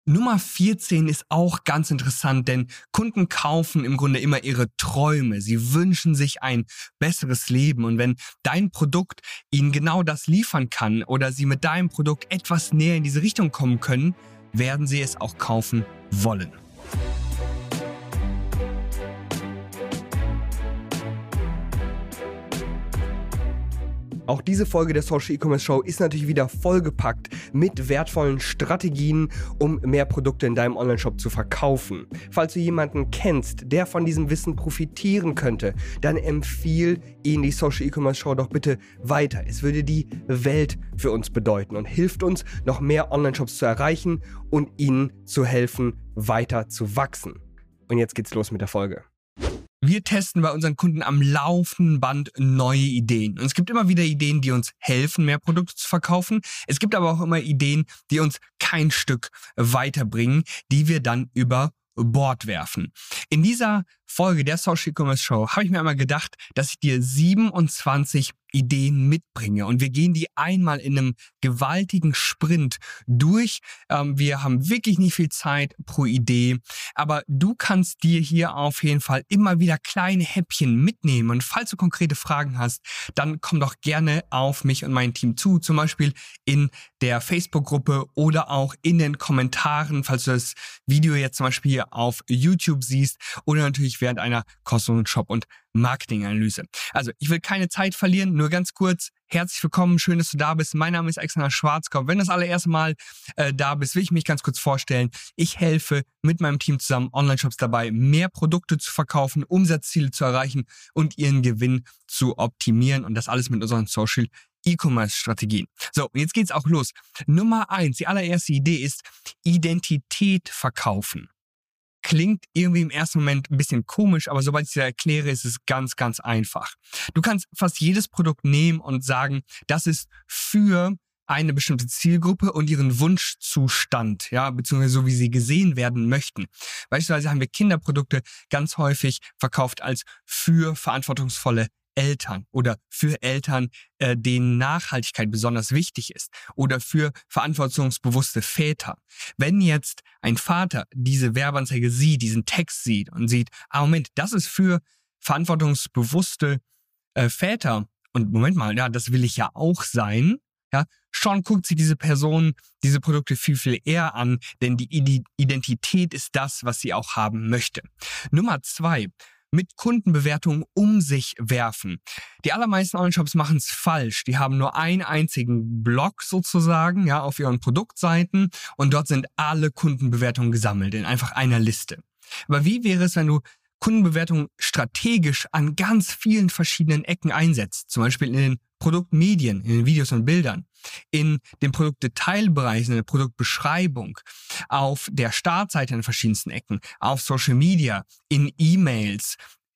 Nummer 14 ist auch ganz interessant, denn Kunden kaufen im Grunde immer ihre Träume. Sie wünschen sich ein besseres Leben. Und wenn dein Produkt ihnen genau das liefern kann oder sie mit deinem Produkt etwas näher in diese Richtung kommen können, werden sie es auch kaufen wollen. Auch diese Folge der Social E-Commerce Show ist natürlich wieder vollgepackt mit wertvollen Strategien, um mehr Produkte in deinem Onlineshop zu verkaufen. Falls du jemanden kennst, der von diesem Wissen profitieren könnte, dann empfiehl ihn die Social E-Commerce Show doch bitte weiter. Es würde die Welt für uns bedeuten und hilft uns, noch mehr Onlineshops zu erreichen und ihnen zu helfen, weiter zu wachsen. Und jetzt geht's los mit der Folge. Wir testen bei unseren Kunden am laufenden Band neue Ideen. Und es gibt immer wieder Ideen, die uns helfen, mehr Produkte zu verkaufen. Es gibt aber auch immer Ideen, die uns kein Stück weiterbringen, die wir dann über Bord werfen. In dieser Folge der Social E-Commerce Show habe ich mir einmal gedacht, dass ich dir 27 Ideen mitbringe und wir gehen die einmal in einem gewaltigen Sprint durch. Wir haben wirklich nicht viel Zeit pro Idee, aber du kannst dir hier auf jeden Fall immer wieder kleine Häppchen mitnehmen und falls du konkrete Fragen hast, dann komm doch gerne auf mich und mein Team zu, zum Beispiel in der Facebook-Gruppe oder auch in den Kommentaren, falls du das Video jetzt zum Beispiel hier auf YouTube siehst oder natürlich während einer kostenlosen Shop- und Marketinganalyse. Also, ich will keine Zeit verlieren, nur ganz kurz. Herzlich willkommen, schön, dass du da bist. Mein Name ist Alexander Schwarzkopf. Wenn du das allererste Mal da bist, will ich mich ganz kurz vorstellen. Ich helfe mit meinem Team zusammen Online-Shops dabei, mehr Produkte zu verkaufen, Umsatzziele zu erreichen und ihren Gewinn zu optimieren und das alles mit unseren Social E-Commerce-Strategien. So, und jetzt geht's auch los. Nummer 1, die allererste Idee ist Identität verkaufen. Klingt irgendwie im ersten Moment ein bisschen komisch, aber sobald ich dir erkläre, ist es ganz, ganz einfach. Du kannst fast jedes Produkt nehmen und sagen, das ist für eine bestimmte Zielgruppe und ihren Wunschzustand, ja, beziehungsweise so wie sie gesehen werden möchten. Beispielsweise haben wir Kinderprodukte ganz häufig verkauft als für verantwortungsvolle Eltern oder für Eltern, denen Nachhaltigkeit besonders wichtig ist oder für verantwortungsbewusste Väter. Wenn jetzt ein Vater diese Werbeanzeige sieht, diesen Text sieht und sieht, Moment, das ist für verantwortungsbewusste Väter und Moment mal, ja, das will ich ja auch sein, ja, schon guckt sich diese Person diese Produkte viel, viel eher an, denn die Identität ist das, was sie auch haben möchte. Nummer 2. Mit Kundenbewertungen um sich werfen. Die allermeisten Online-Shops machen es falsch. Die haben nur einen einzigen Blog sozusagen, ja, auf ihren Produktseiten und dort sind alle Kundenbewertungen gesammelt in einfach einer Liste. Aber wie wäre es, wenn du Kundenbewertungen strategisch an ganz vielen verschiedenen Ecken einsetzt? Zum Beispiel in den Produktmedien, in den Videos und Bildern, in den Produktdetailbereichen, in der Produktbeschreibung, auf der Startseite an verschiedensten Ecken, auf Social Media, in E-Mails,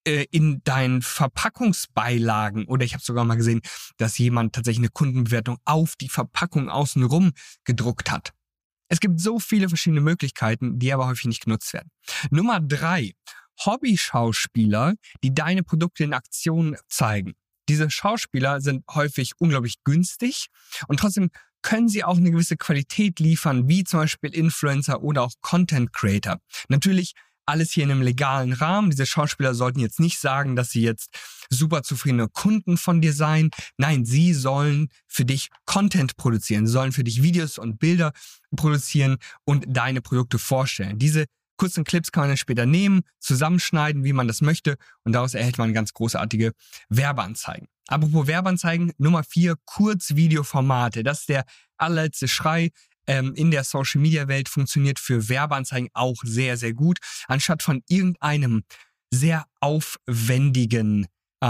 in deinen Verpackungsbeilagen oder ich habe sogar mal gesehen, dass jemand tatsächlich eine Kundenbewertung auf die Verpackung außenrum gedruckt hat. Es gibt so viele verschiedene Möglichkeiten, die aber häufig nicht genutzt werden. Nummer 3. Hobby-Schauspieler, die deine Produkte in Aktion zeigen. Diese Schauspieler sind häufig unglaublich günstig und trotzdem können sie auch eine gewisse Qualität liefern, wie zum Beispiel Influencer oder auch Content Creator. Natürlich alles hier in einem legalen Rahmen. Diese Schauspieler sollten jetzt nicht sagen, dass sie jetzt super zufriedene Kunden von dir seien. Nein, sie sollen für dich Content produzieren. Sie sollen für dich Videos und Bilder produzieren und deine Produkte vorstellen. Diese kurzen Clips kann man dann später nehmen, zusammenschneiden, wie man das möchte und daraus erhält man ganz großartige Werbeanzeigen. Apropos Werbeanzeigen, Nummer 4, Kurzvideoformate. Das ist der allerletzte Schrei. In der Social-Media-Welt funktioniert für Werbeanzeigen auch sehr, sehr gut. Anstatt von irgendeinem sehr aufwendigen,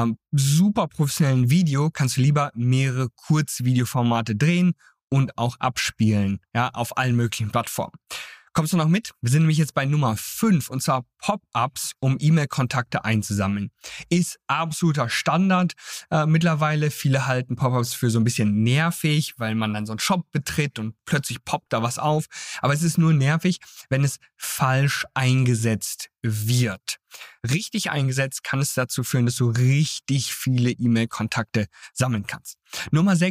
super professionellen Video kannst du lieber mehrere Kurzvideoformate drehen und auch abspielen, ja, auf allen möglichen Plattformen. Kommst du noch mit? Wir sind nämlich jetzt bei Nummer 5 und zwar Pop-ups, um E-Mail-Kontakte einzusammeln. Ist absoluter Standard mittlerweile. Viele halten Pop-ups für so ein bisschen nervig, weil man dann so einen Shop betritt und plötzlich poppt da was auf. Aber es ist nur nervig, wenn es falsch eingesetzt wird. Richtig eingesetzt kann es dazu führen, dass du richtig viele E-Mail-Kontakte sammeln kannst. Nummer 6.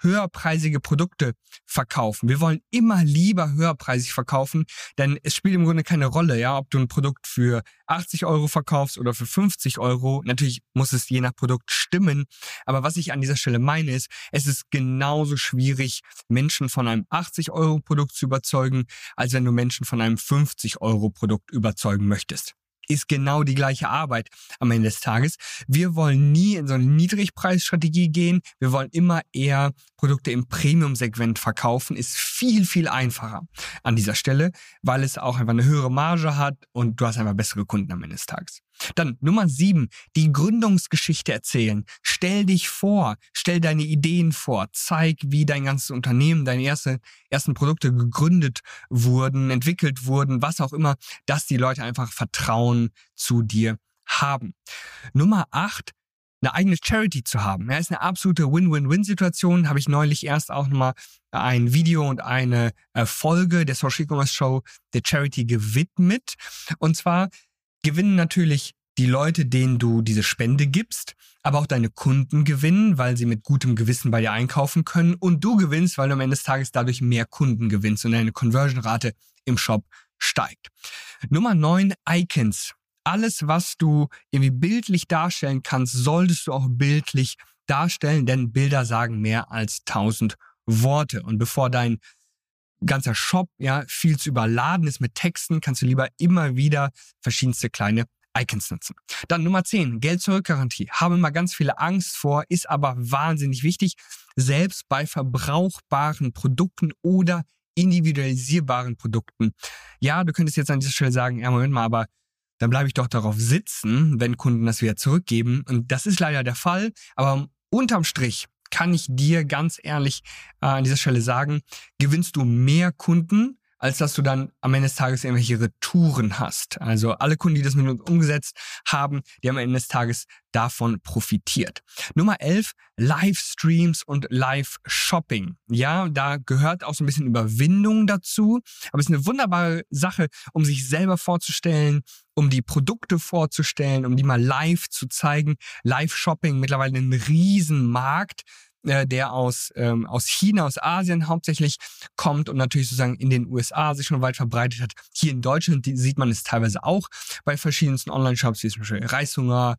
höherpreisige Produkte verkaufen. Wir wollen immer lieber höherpreisig verkaufen, denn es spielt im Grunde keine Rolle, ja, ob du ein Produkt für 80 € verkaufst oder für 50 €. Natürlich muss es je nach Produkt stimmen, aber was ich an dieser Stelle meine ist, es ist genauso schwierig, Menschen von einem 80 € Produkt zu überzeugen, als wenn du Menschen von einem 50 € Produkt überzeugen möchtest. Ist genau die gleiche Arbeit am Ende des Tages. Wir wollen nie in so eine Niedrigpreisstrategie gehen. Wir wollen immer eher Produkte im Premium-Segment verkaufen. Ist viel, viel einfacher an dieser Stelle, weil es auch einfach eine höhere Marge hat und du hast einfach bessere Kunden am Ende des Tages. Dann Nummer 7, die Gründungsgeschichte erzählen. Stell dich vor, stell deine Ideen vor, zeig, wie dein ganzes Unternehmen, deine ersten Produkte gegründet wurden, entwickelt wurden, was auch immer, dass die Leute einfach Vertrauen zu dir haben. Nummer 8, eine eigene Charity zu haben. Ja, ist eine absolute Win-Win-Win-Situation. Habe ich neulich erst auch nochmal ein Video und eine Folge der Social E-Commerce Show der Charity gewidmet. Und zwar gewinnen natürlich die Leute, denen du diese Spende gibst, aber auch deine Kunden gewinnen, weil sie mit gutem Gewissen bei dir einkaufen können, und du gewinnst, weil du am Ende des Tages dadurch mehr Kunden gewinnst und deine Conversion-Rate im Shop steigt. Nummer 9, Icons. Alles, was du irgendwie bildlich darstellen kannst, solltest du auch bildlich darstellen, denn Bilder sagen mehr als 1000 Worte. Und bevor dein ganzer Shop viel zu überladen ist mit Texten, kannst du lieber immer wieder verschiedenste kleine Icons nutzen. Dann Nummer 10, Geld-Zurück-Garantie. Haben immer ganz viele Angst vor, ist aber wahnsinnig wichtig. Selbst bei verbrauchbaren Produkten oder individualisierbaren Produkten. Ja, du könntest jetzt an dieser Stelle sagen, ja, Moment mal, aber dann bleibe ich doch darauf sitzen, wenn Kunden das wieder zurückgeben. Und das ist leider der Fall, aber unterm Strich kann ich dir ganz ehrlich an dieser Stelle sagen, gewinnst du mehr Kunden, als dass du dann am Ende des Tages irgendwelche Retouren hast. Also alle Kunden, die das mit uns umgesetzt haben, die haben am Ende des Tages davon profitiert. Nummer 11, Livestreams und Live-Shopping. Ja, da gehört auch so ein bisschen Überwindung dazu, aber es ist eine wunderbare Sache, um sich selber vorzustellen, um die Produkte vorzustellen, um die mal live zu zeigen. Live-Shopping, mittlerweile ein Riesenmarkt, der aus China, aus Asien hauptsächlich kommt und natürlich sozusagen in den USA sich schon weit verbreitet hat. Hier in Deutschland sieht man es teilweise auch bei verschiedensten Online-Shops, wie zum Beispiel Reishunger,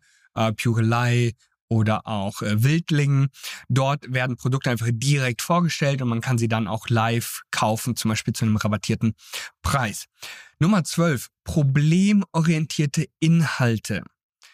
Purelei oder auch Wildling. Dort werden Produkte einfach direkt vorgestellt und man kann sie dann auch live kaufen, zum Beispiel zu einem rabattierten Preis. Nummer 12, problemorientierte Inhalte.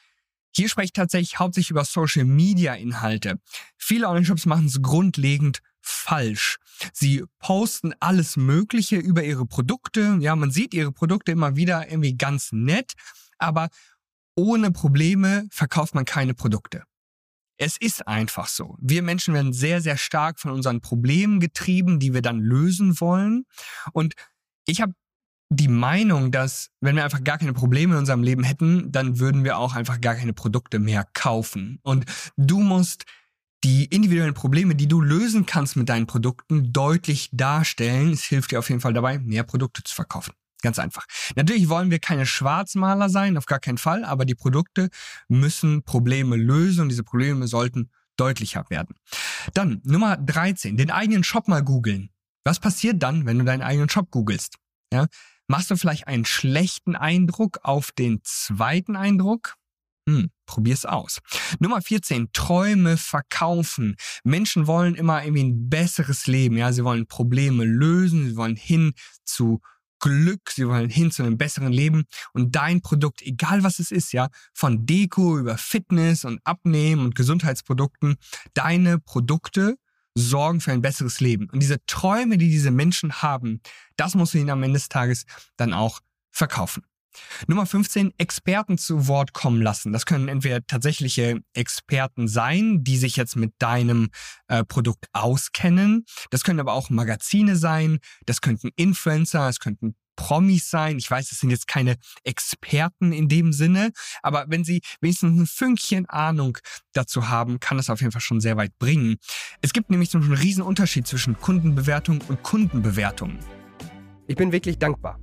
Hier spreche ich tatsächlich hauptsächlich über Social-Media-Inhalte. Viele Online-Shops machen es grundlegend falsch. Sie posten alles Mögliche über ihre Produkte. Ja, man sieht ihre Produkte immer wieder irgendwie ganz nett, aber ohne Probleme verkauft man keine Produkte. Es ist einfach so. Wir Menschen werden sehr, sehr stark von unseren Problemen getrieben, die wir dann lösen wollen. Und ich habe die Meinung, dass wenn wir einfach gar keine Probleme in unserem Leben hätten, dann würden wir auch einfach gar keine Produkte mehr kaufen. Und du musst die individuellen Probleme, die du lösen kannst mit deinen Produkten, deutlich darstellen. Es hilft dir auf jeden Fall dabei, mehr Produkte zu verkaufen. Ganz einfach. Natürlich wollen wir keine Schwarzmaler sein, auf gar keinen Fall, aber die Produkte müssen Probleme lösen und diese Probleme sollten deutlicher werden. Dann Nummer 13, den eigenen Shop mal googeln. Was passiert dann, wenn du deinen eigenen Shop googelst? Ja? Machst du vielleicht einen schlechten Eindruck auf den zweiten Eindruck? Probier's aus. Nummer 14, Träume verkaufen. Menschen wollen immer irgendwie ein besseres Leben. Ja, sie wollen Probleme lösen, sie wollen hin zu Glück, sie wollen hin zu einem besseren Leben. Und dein Produkt, egal was es ist, ja, von Deko über Fitness und Abnehmen und Gesundheitsprodukten, deine Produkte sorgen für ein besseres Leben. Und diese Träume, die diese Menschen haben, das musst du ihnen am Ende des Tages dann auch verkaufen. Nummer 15, Experten zu Wort kommen lassen. Das können entweder tatsächliche Experten sein, die sich jetzt mit deinem Produkt auskennen. Das können aber auch Magazine sein, das könnten Influencer, es könnten Promis sein. Ich weiß, das sind jetzt keine Experten in dem Sinne, aber wenn sie wenigstens ein Fünkchen Ahnung dazu haben, kann das auf jeden Fall schon sehr weit bringen. Es gibt nämlich so einen riesen Unterschied zwischen Kundenbewertung und Kundenbewertung. Ich bin wirklich dankbar.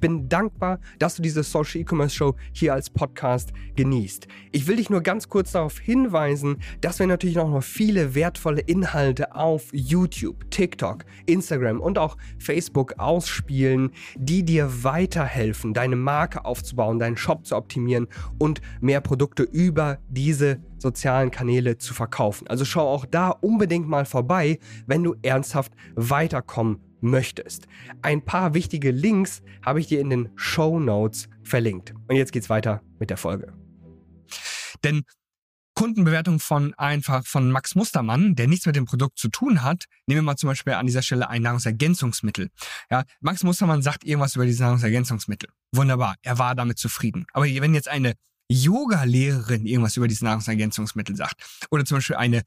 bin dankbar, dass du diese Social E-Commerce Show hier als Podcast genießt. Ich will dich nur ganz kurz darauf hinweisen, dass wir natürlich auch noch viele wertvolle Inhalte auf YouTube, TikTok, Instagram und auch Facebook ausspielen, die dir weiterhelfen, deine Marke aufzubauen, deinen Shop zu optimieren und mehr Produkte über diese sozialen Kanäle zu verkaufen. Also schau auch da unbedingt mal vorbei, wenn du ernsthaft weiterkommen möchtest. Ein paar wichtige Links habe ich dir in den Shownotes verlinkt. Und jetzt geht's weiter mit der Folge. Denn Kundenbewertung von Max Mustermann, der nichts mit dem Produkt zu tun hat, nehmen wir mal zum Beispiel an dieser Stelle ein Nahrungsergänzungsmittel. Ja, Max Mustermann sagt irgendwas über dieses Nahrungsergänzungsmittel. Wunderbar, er war damit zufrieden. Aber wenn jetzt eine Yoga-Lehrerin irgendwas über dieses Nahrungsergänzungsmittel sagt oder zum Beispiel eine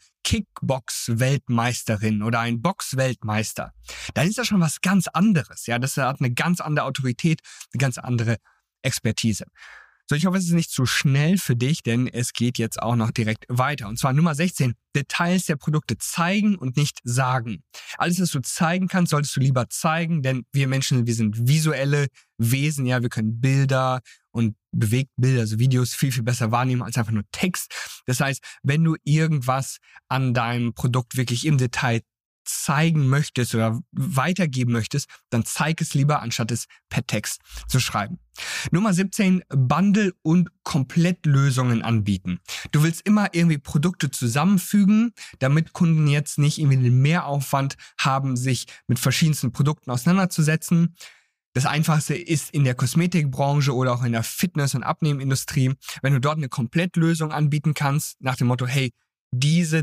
Kickbox-Weltmeisterin oder ein Box-Weltmeister, dann ist das schon was ganz anderes. Ja, das hat eine ganz andere Autorität, eine ganz andere Expertise. So, ich hoffe, es ist nicht zu schnell für dich, denn es geht jetzt auch noch direkt weiter. Und zwar Nummer 16, Details der Produkte zeigen und nicht sagen. Alles, was du zeigen kannst, solltest du lieber zeigen, denn wir Menschen, wir sind visuelle Wesen, ja, wir können Bilder und Bewegtbilder, also Videos viel, viel besser wahrnehmen als einfach nur Text. Das heißt, wenn du irgendwas an deinem Produkt wirklich im Detail zeigen möchtest oder weitergeben möchtest, dann zeig es lieber, anstatt es per Text zu schreiben. Nummer 17, Bundle- und Komplettlösungen anbieten. Du willst immer irgendwie Produkte zusammenfügen, damit Kunden jetzt nicht irgendwie den Mehraufwand haben, sich mit verschiedensten Produkten auseinanderzusetzen. Das Einfachste ist in der Kosmetikbranche oder auch in der Fitness- und Abnehmindustrie, wenn du dort eine Komplettlösung anbieten kannst, nach dem Motto, hey, diese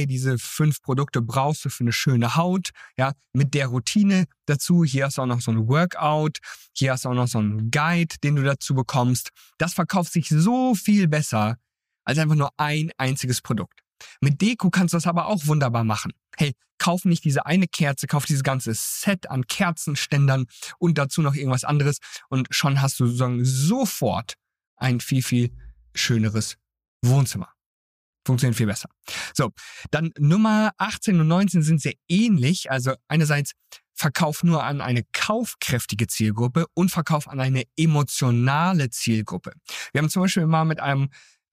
5 Produkte brauchst du für eine schöne Haut, ja, mit der Routine dazu. Hier hast du auch noch so ein Workout, hier hast du auch noch so einen Guide, den du dazu bekommst. Das verkauft sich so viel besser als einfach nur ein einziges Produkt. Mit Deko kannst du das aber auch wunderbar machen. Hey, kauf nicht diese eine Kerze, kauf dieses ganze Set an Kerzenständern und dazu noch irgendwas anderes und schon hast du sozusagen sofort ein viel, viel schöneres Wohnzimmer. Funktioniert viel besser. So, dann Nummer 18 und 19 sind sehr ähnlich. Also einerseits Verkauf nur an eine kaufkräftige Zielgruppe und Verkauf an eine emotionale Zielgruppe. Wir haben zum Beispiel mal mit einem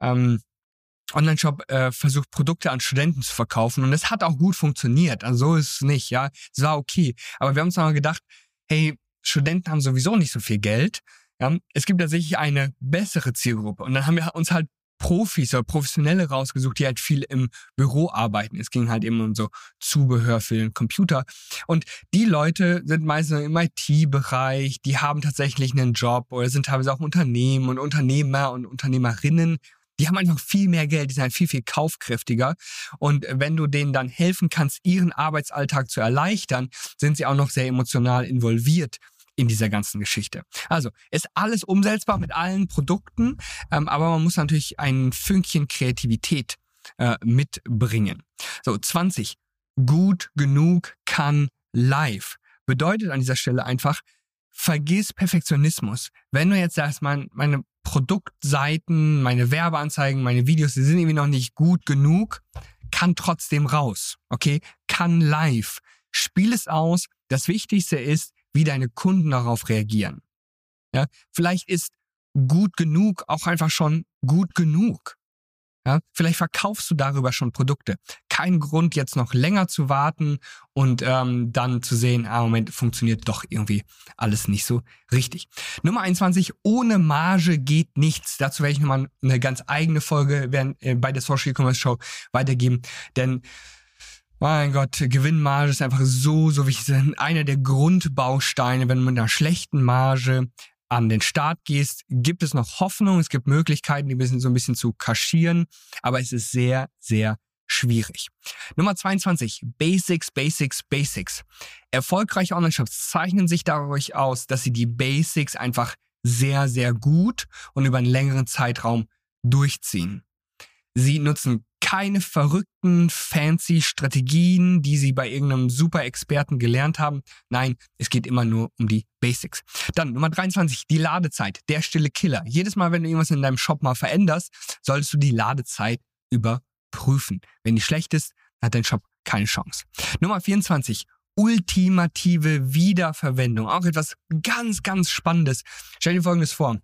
Online-Shop versucht, Produkte an Studenten zu verkaufen und es hat auch gut funktioniert. Also so ist es nicht, ja. Es war okay. Aber wir haben uns mal gedacht, hey, Studenten haben sowieso nicht so viel Geld. Ja? Es gibt tatsächlich eine bessere Zielgruppe. Und dann haben wir uns halt Profis oder Professionelle rausgesucht, die halt viel im Büro arbeiten. Es ging halt eben um so Zubehör für den Computer. Und die Leute sind meistens im IT-Bereich, die haben tatsächlich einen Job oder sind teilweise auch Unternehmen und Unternehmer und Unternehmerinnen. Die haben einfach viel mehr Geld, die sind halt viel, viel kaufkräftiger. Und wenn du denen dann helfen kannst, ihren Arbeitsalltag zu erleichtern, sind sie auch noch sehr emotional involviert in dieser ganzen Geschichte. Also ist alles umsetzbar mit allen Produkten, aber man muss natürlich ein Fünkchen Kreativität mitbringen. So, 20. Gut genug kann live. Bedeutet an dieser Stelle einfach, vergiss Perfektionismus. Wenn du jetzt sagst, meine Produktseiten, meine Werbeanzeigen, meine Videos, die sind irgendwie noch nicht gut genug, kann trotzdem raus. Okay? Kann live. Spiel es aus. Das Wichtigste ist, wie deine Kunden darauf reagieren. Ja, vielleicht ist gut genug auch einfach schon gut genug. Ja, vielleicht verkaufst du darüber schon Produkte. Kein Grund, jetzt noch länger zu warten und dann zu sehen, Moment, funktioniert doch irgendwie alles nicht so richtig. Nummer 21, ohne Marge geht nichts. Dazu werde ich nochmal eine ganz eigene Folge bei der Social E-Commerce Show weitergeben, denn mein Gott, Gewinnmarge ist einfach so wichtig. Einer der Grundbausteine, wenn du mit einer schlechten Marge an den Start gehst, gibt es noch Hoffnung. Es gibt Möglichkeiten, die so ein bisschen zu kaschieren, aber es ist sehr, sehr schwierig. Nummer 22, Basics. Erfolgreiche Online-Shops zeichnen sich dadurch aus, dass sie die Basics einfach sehr, sehr gut und über einen längeren Zeitraum durchziehen. Sie nutzen keine verrückten, fancy Strategien, die sie bei irgendeinem Super-Experten gelernt haben. Nein, es geht immer nur um die Basics. Dann Nummer 23, die Ladezeit, der stille Killer. Jedes Mal, wenn du irgendwas in deinem Shop mal veränderst, solltest du die Ladezeit überprüfen. Wenn die schlecht ist, hat dein Shop keine Chance. Nummer 24, ultimative Wiederverwendung. Auch etwas ganz, ganz Spannendes. Stell dir Folgendes vor.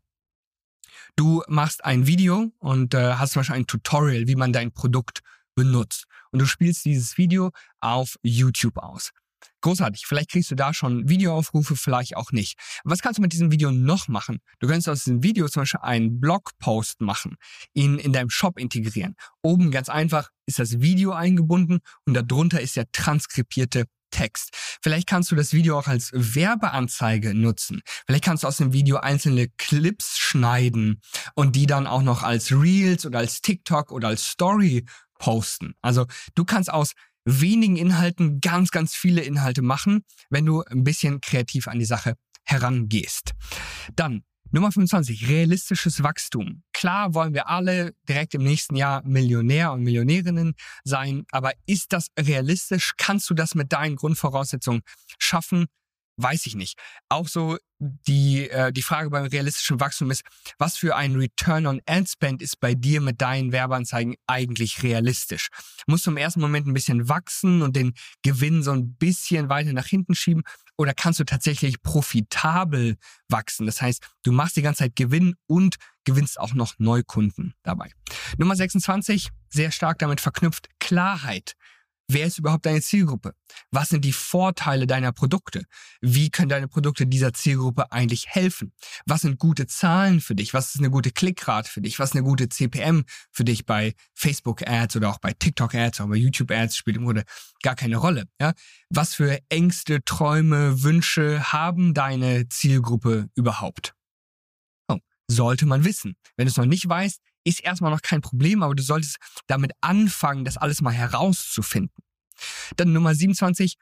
Du machst ein Video und hast zum Beispiel ein Tutorial, wie man dein Produkt benutzt. Und du spielst dieses Video auf YouTube aus. Großartig. Vielleicht kriegst du da schon Videoaufrufe, vielleicht auch nicht. Was kannst du mit diesem Video noch machen? Du kannst aus diesem Video zum Beispiel einen Blogpost machen, ihn in deinem Shop integrieren. Oben ganz einfach ist das Video eingebunden und darunter ist der transkribierte Text. Vielleicht kannst du das Video auch als Werbeanzeige nutzen. Vielleicht kannst du aus dem Video einzelne Clips schneiden und die dann auch noch als Reels oder als TikTok oder als Story posten. Also du kannst aus wenigen Inhalten ganz, ganz viele Inhalte machen, wenn du ein bisschen kreativ an die Sache herangehst. Dann Nummer 25, realistisches Wachstum. Klar wollen wir alle direkt im nächsten Jahr Millionär und Millionärinnen sein, aber ist das realistisch? Kannst du das mit deinen Grundvoraussetzungen schaffen? Weiß ich nicht. Auch so die Frage beim realistischen Wachstum ist, was für ein Return on Ad Spend ist bei dir mit deinen Werbeanzeigen eigentlich realistisch? Musst du im ersten Moment ein bisschen wachsen und den Gewinn so ein bisschen weiter nach hinten schieben? Oder kannst du tatsächlich profitabel wachsen? Das heißt, du machst die ganze Zeit Gewinn und gewinnst auch noch Neukunden dabei. Nummer 26, sehr stark damit verknüpft, Klarheit. Wer ist überhaupt deine Zielgruppe? Was sind die Vorteile deiner Produkte? Wie können deine Produkte dieser Zielgruppe eigentlich helfen? Was sind gute Zahlen für dich? Was ist eine gute Klickrate für dich? Was ist eine gute CPM für dich bei Facebook-Ads oder auch bei TikTok-Ads oder bei YouTube-Ads? Spielt im Grunde gar keine Rolle. Ja? Was für Ängste, Träume, Wünsche haben deine Zielgruppe überhaupt? Oh, sollte man wissen. Wenn du es noch nicht weißt, ist erstmal noch kein Problem, aber du solltest damit anfangen, das alles mal herauszufinden. Dann Nummer 27,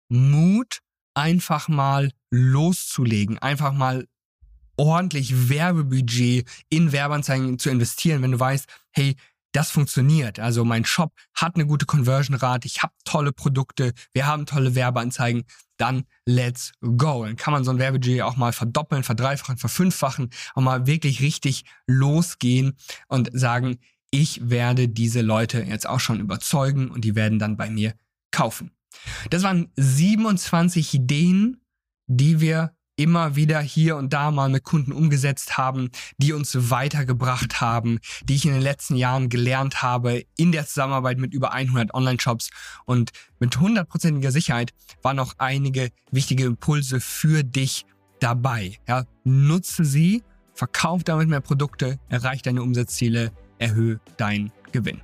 Mut, einfach mal loszulegen, einfach mal ordentlich Werbebudget in Werbeanzeigen zu investieren, wenn du weißt, hey, das funktioniert. Also mein Shop hat eine gute Conversion-Rate, ich habe tolle Produkte, wir haben tolle Werbeanzeigen, dann let's go. Dann kann man so ein Werbebudget auch mal verdoppeln, verdreifachen, verfünffachen, auch mal wirklich richtig losgehen und sagen, ich werde diese Leute jetzt auch schon überzeugen und die werden dann bei mir kaufen. Das waren 27 Ideen, die wir immer wieder hier und da mal mit Kunden umgesetzt haben, die uns weitergebracht haben, die ich in den letzten Jahren gelernt habe in der Zusammenarbeit mit über 100 Online-Shops, und mit 100%iger Sicherheit waren noch einige wichtige Impulse für dich dabei. Ja, nutze sie, verkauf damit mehr Produkte, erreich deine Umsatzziele, erhöhe deinen Gewinn.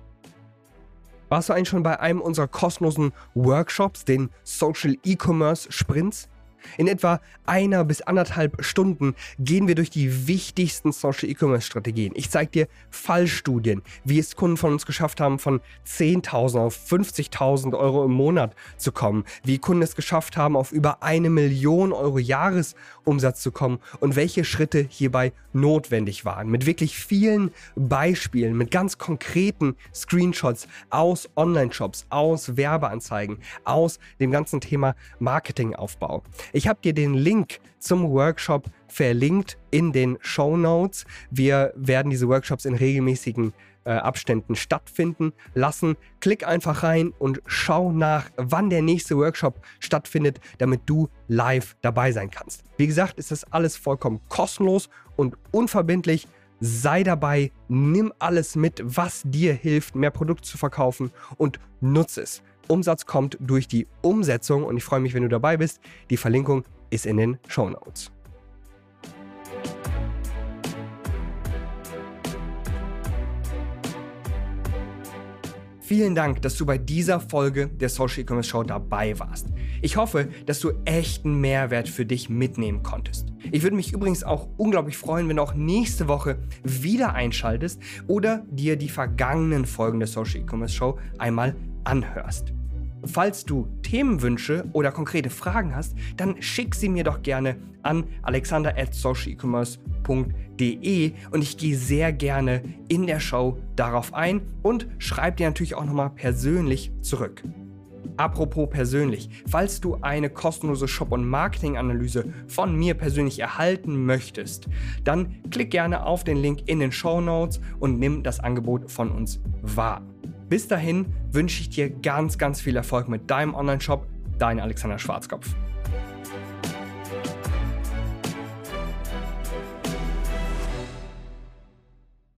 Warst du eigentlich schon bei einem unserer kostenlosen Workshops, den Social E-Commerce Sprints? In etwa 1 bis 1,5 Stunden gehen wir durch die wichtigsten Social E-Commerce Strategien. Ich zeige dir Fallstudien, wie es Kunden von uns geschafft haben, von 10.000 auf 50.000 Euro im Monat zu kommen, wie Kunden es geschafft haben, auf über 1 Million Euro Jahresumsatz zu kommen und welche Schritte hierbei notwendig waren. Mit wirklich vielen Beispielen, mit ganz konkreten Screenshots aus Online-Shops, aus Werbeanzeigen, aus dem ganzen Thema Marketingaufbau. Ich habe dir den Link zum Workshop verlinkt in den Shownotes. Wir werden diese Workshops in regelmäßigen Abständen stattfinden lassen. Klick einfach rein und schau nach, wann der nächste Workshop stattfindet, damit du live dabei sein kannst. Wie gesagt, ist das alles vollkommen kostenlos und unverbindlich. Sei dabei, nimm alles mit, was dir hilft, mehr Produkte zu verkaufen, und nutze es. Umsatz kommt durch die Umsetzung und ich freue mich, wenn du dabei bist. Die Verlinkung ist in den Shownotes. Vielen Dank, dass du bei dieser Folge der Social E-Commerce Show dabei warst. Ich hoffe, dass du echten Mehrwert für dich mitnehmen konntest. Ich würde mich übrigens auch unglaublich freuen, wenn du auch nächste Woche wieder einschaltest oder dir die vergangenen Folgen der Social E-Commerce Show einmal anhörst. Falls du Themenwünsche oder konkrete Fragen hast, dann schick sie mir doch gerne an alexander@socialecommerce.de und ich gehe sehr gerne in der Show darauf ein und schreibe dir natürlich auch nochmal persönlich zurück. Apropos persönlich, falls du eine kostenlose Shop- und Marketing-Analyse von mir persönlich erhalten möchtest, dann klick gerne auf den Link in den Shownotes und nimm das Angebot von uns wahr. Bis dahin wünsche ich dir ganz, ganz viel Erfolg mit deinem Online-Shop, dein Alexander Schwarzkopf.